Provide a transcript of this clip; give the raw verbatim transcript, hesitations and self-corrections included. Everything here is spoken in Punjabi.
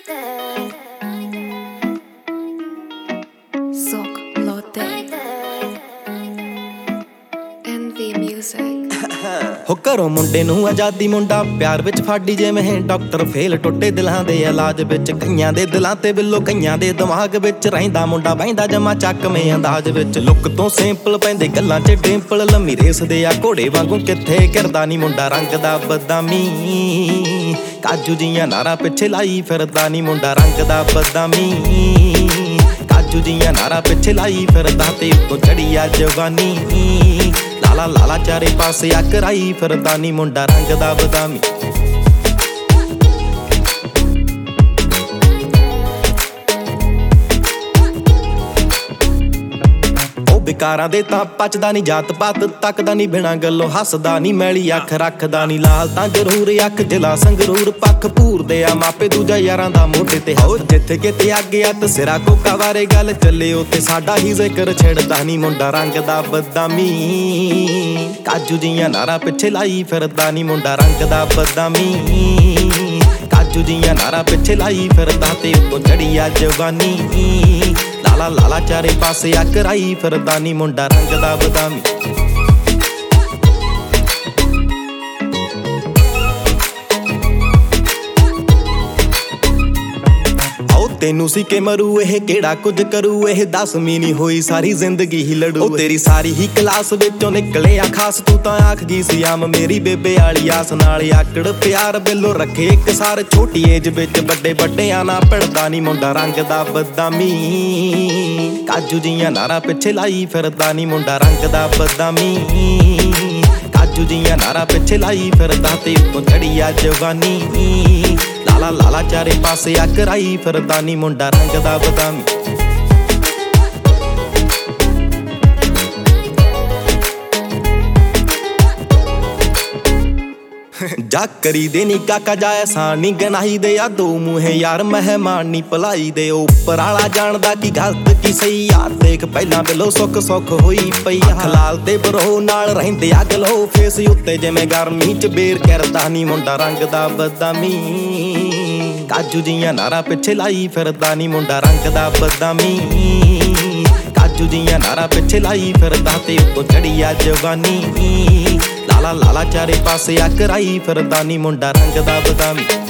Sok Lotte Envy Music ਹੋ ਘਰੋਂ ਮੁੰਡੇ ਨੂੰ ਆਜ਼ਾਦੀ ਮੁੰਡਾ ਪਿਆਰ ਵਿੱਚ ਫਾੜੀ ਜਿਵੇਂ ਡਾਕਟਰ ਫੇਲ ਟੁੱਟੇ ਦਿਲਾਂ ਦੇ ਇਲਾਜ ਵਿੱਚ ਕਈਆਂ ਦੇ ਦਿਲਾਂ ਤੇ ਬਿੱਲੋ ਕਈਆਂ ਦੇ ਦਿਮਾਗ ਵਿੱਚ ਰਹਿੰਦਾ ਮੁੰਡਾ ਬਹਿੰਦਾ ਜਮਾ ਚੱਕਵੇਂ ਅੰਦਾਜ਼ ਵਿੱਚ ਲੁੱਕ ਤੋਂ ਸਿੰਪਲ ਪੈਂਦੇ ਗੱਲਾਂ 'ਚ ਡਿੰਪਲ ਲੰਮੀ ਰੇਸ ਦੇ ਆ ਘੋੜੇ ਵਾਂਗੂ ਕਿੱਥੇ ਕਰਦਾ ਨੀ ਮੁੰਡਾ ਰੰਗ ਦਾ ਬਦਾਮੀ ਕਾਜੂ ਜੀਆਂ ਨਾਰਾਂ ਪਿੱਛੇ ਲਾਈ ਫਿਰਦਾ ਨੀ ਮੁੰਡਾ ਰੰਗ ਦਾ ਬਦਾਮੀ ਕਾਜੂ ਜੀਆਂ ਨਾਰਾਂ ਪਿੱਛੇ ਲਾਈ ਫਿਰਦਾ ਤੇ ਉੱਤੋਂ ਚੜੀ ਆ ਜਵਾਨੀ ਲਾਲਾ ਲਾਲਾ ਚਾਰੇ ਪਾਸੇ ਆ ਕਰਾਈ ਫਿਰਦਾ ਨੀ ਮੁੰਡਾ ਰੰਗ ਦਾ ਬਦਾਮੀ ਵਿਕਾਰਾਂ ਦੇ ਤਾਂ ਪਚਦਾ ਨੀ ਜਾਤ ਪਾਤ ਤੱਕਦਾ ਨੀ ਬਿਨਾਂ ਗੱਲੋਂ ਹੱਸਦਾ ਨੀ ਮੈਲੀ ਅੱਖ ਰੱਖਦਾ ਨੀ ਲਾਲ ਤਾਂ ਜ਼ਰੂਰ ਅੱਖ ਜਿਲਾ ਸੰਗਰੂਰ ਪੱਖ ਭੂਰਦੇ ਆ ਮਾਪੇ ਦੂਜਾ ਯਾਰਾਂ ਦਾ ਮੋਢੇ ਤੇ ਹੋ ਜਿੱਥੇ ਕਿਤੇ ਅੱਗੇ ਆ ਤਸਿਰਾ ਕੋਕਾ ਬਾਰੇ ਗੱਲ ਚੱਲੇ ਉੱਥੇ ਸਾਡਾ ਹੀ ਜ਼ਿਕਰ ਛੇੜਦਾ ਨੀ ਮੁੰਡਾ ਰੰਗ ਦਾ ਬਦਾਮੀ ਕਾਜੂ ਜੀਆਂ ਨਾਰਾਂ ਪਿੱਛੇ ਲਾਈ ਫਿਰਦਾ ਨੀ ਮੁੰਡਾ ਰੰਗ ਦਾ ਬਦਾਮੀ ਕਾਜੂ ਜੀਆਂ ਨਾਰਾਂ ਪਿੱਛੇ ਲਾਈ ਫਿਰਦਾ ਤੇ ਉੱਤੋਂ ਚੜੀ ਆ ਜਵਾਨੀ ਲਾਲਾ ਲਾਲਾ ਚਾਰੇ ਪਾਸੇ ਆ ਕਰਾਈ ਫਿਰਦਾ ਨੀ ਮੁੰਡਾ ਰੰਗ ਦਾ ਬਦਾਮੀ ਤੈਨੂੰ ਸੀ ਕਿ ਮਰੂ ਇਹ ਕਿਹੜਾ ਕੁਝ ਕਰੂ ਇਹ ਦਸਵੀਂ ਨੀ ਹੋਈ ਸਾਰੀ ਜ਼ਿੰਦਗੀ ਹੀ ਲੜੂ ਉਹ ਤੇਰੀ ਸਾਰੀ ਹੀ ਕਲਾਸ ਵਿੱਚੋਂ ਨਿਕਲਿਆ ਖਾਸ ਤੂੰ ਤਾਂ ਆਖ ਗਈ ਸੀ ਆਮ ਮੇਰੀ ਬੇਬੇ ਵਾਲੀ ਆਸ ਨਾਲ ਆਕੜ ਪਿਆਰ ਬਿੱਲੋ ਰੱਖੇ ਇੱਕ ਸਾਰ ਛੋਟੀ ਏਜ ਵਿੱਚ ਵੱਡੇ ਵੱਡਿਆਂ ਨਾਲ ਭਿੜਦਾ ਨੀ ਮੁੰਡਾ ਰੰਗ ਦਾ ਬਦਾਮੀ ਕਾਜੂ ਜੀਆਂ ਨਾਰਾਂ ਪਿੱਛੇ ਲਾਈ ਫਿਰਦਾ ਨੀ ਮੁੰਡਾ ਰੰਗ ਦਾ ਬਦਾਮੀ ਕਾਜੂ ਜੀਆਂ ਨਾਰਾਂ ਪਿੱਛੇ ਲਾਈ ਫਿਰਦਾ ਤੇ ਉੱਤੋਂ ਚੜੀ ਆ ਜਵਾਨੀ ਲਾਲਾ ਲਾਲਾ ਚਾਰੇ ਪਾਸੇ ਆ ਕਰਾਈ ਫਿਰਦਾ ਨੀ ਮੁੰਡਾ ਰੰਗ ਦਾ ਬਦਾਮੀ ਜਾ ਕਰੀ ਦੇ ਨੀ ਕਾਕਾ ਜਾਇਆ ਸਾਨੀ ਗਨਾਹੀ ਦੇ ਆ ਦੋ ਮੂੰਹੇ ਯਾਰ ਮਹਿਮਾਨ ਨੀ ਭਲਾਈ ਦੇ ਉੱਪਰ ਆਲਾ ਜਾਣਦਾ ਕੀ ਗਲਤ ਕੀ ਸਹੀ ਯਾਰ ਦੇਖ ਪਹਿਲਾਂ ਬਿਲੋ ਸੁੱਖ ਸੁੱਖ ਹੋਈ ਪਈ ਹਲਾਲ ਤੇ ਬਰੋ ਨਾਲ ਰਹਿੰਦੇ ਆ ਗਲੋ ਫੇਸ ਉੱਤੇ ਜਿਵੇਂ ਗਰਮੀ ਚ ਬੇਰ ਕਰਦਾ ਨੀ ਮੁੰਡਾ ਰੰਗ ਦਾ ਬਦਾਮੀ ਕਾਜੂ ਜੀਆਂ ਨਾਰਾਂ ਪਿੱਛੇ ਲਾਈ ਫਿਰਦਾ ਨੀ ਮੁੰਡਾ ਰੰਗ ਦਾ ਬਦਾਮੀ ਕਾਜੂ ਜੀਆਂ ਨਾਰਾਂ ਪਿੱਛੇ ਲਾਈ ਫਿਰਦਾ ਤੇ ਉੱਤੋਂ ਚੜੀ ਆ ਜਵਾਨੀ ਲਾਲਾ ਲਾਲਾ ਚਾਰੇ ਪਾਸੇ ਆ ਕਰਾਈ ਫਿਰਦਾ ਨੀ ਮੁੰਡਾ ਰੰਗ ਦਾ ਬਦਾਮੀ